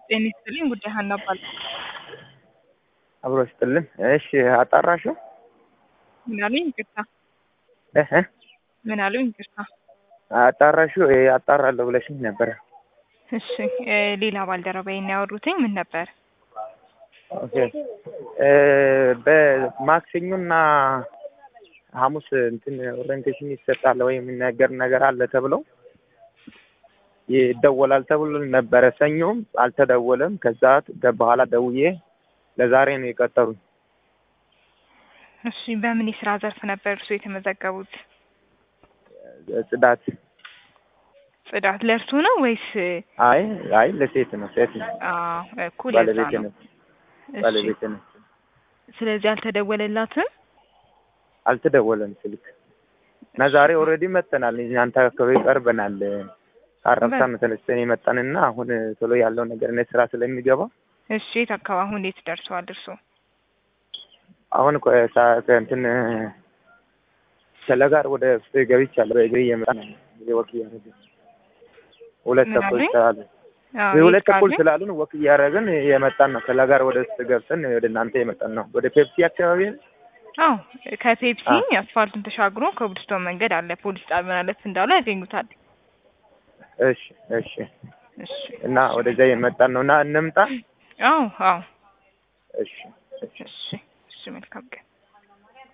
ጤና ይስጥልኝ ጉዳይ ሀና እባላለሁ። አብሮ ይስጥልን። እሺ አጣራሽው? ምን አሉኝ? ይቅርታ እህ ምን አሉኝ? ይቅርታ። አጣራሽው? አጣራለሁ ብለሽኝ ነበር። እሺ ሌላ ባልደረባዬ ነው ያወሩትኝ። ምን ነበር? ኦኬ በማክሰኞና ሐሙስ እንትን ኦሪንቴሽን ይሰጣል ወይ የሚነገር ነገር አለ ተብለው ይደወላል ተብሎ ነበረ። ሰኞም አልተደወለም። ከዛ በኋላ ደውዬ ለዛሬ ነው የቀጠሩኝ። እሺ በምን የስራ ዘርፍ ነበር እርሱ የተመዘገቡት? ጽዳት። ጽዳት ለእርሱ ነው ወይስ? አይ ለሴት ነው። ሴት ነው። እኩል ባለቤቴ ነው። ነው። ባለቤቴ ነው። ስለዚህ አልተደወለላትም? አልተደወለም ስልክ እና ዛሬ ኦልሬዲ መጥተናል። እናንተ አካባቢ ቀርበናል። አረፍታ ተነስተን የመጣንና አሁን ቶሎ ያለው ነገር ነው ስራ ስለሚገባ። እሺ የት አካባቢ አሁን የት ደርሰዋል እርሱ? አሁን እንትን ስለጋር ወደ ገብቻለሁ። በእግሬ እየመጣ ነው። ወክ እያደረግን ሁለት ተኩል ስላሉን ወክ እያደረግን የመጣን ነው። ስለጋር ወደ ውስጥ ገብተን ወደ እናንተ የመጣን ነው። ወደ ፔፕሲ አካባቢ ነው። ከፔፕሲ አስፋልቱን ተሻግሮ ከብዱስቶን መንገድ አለ። ፖሊስ ጣቢያ አለፍ እንዳሉ ያገኙታል። እሺ እና ወደዛ የመጣን ነውና እንምጣ። አዎ እሺ መልካም ቀን።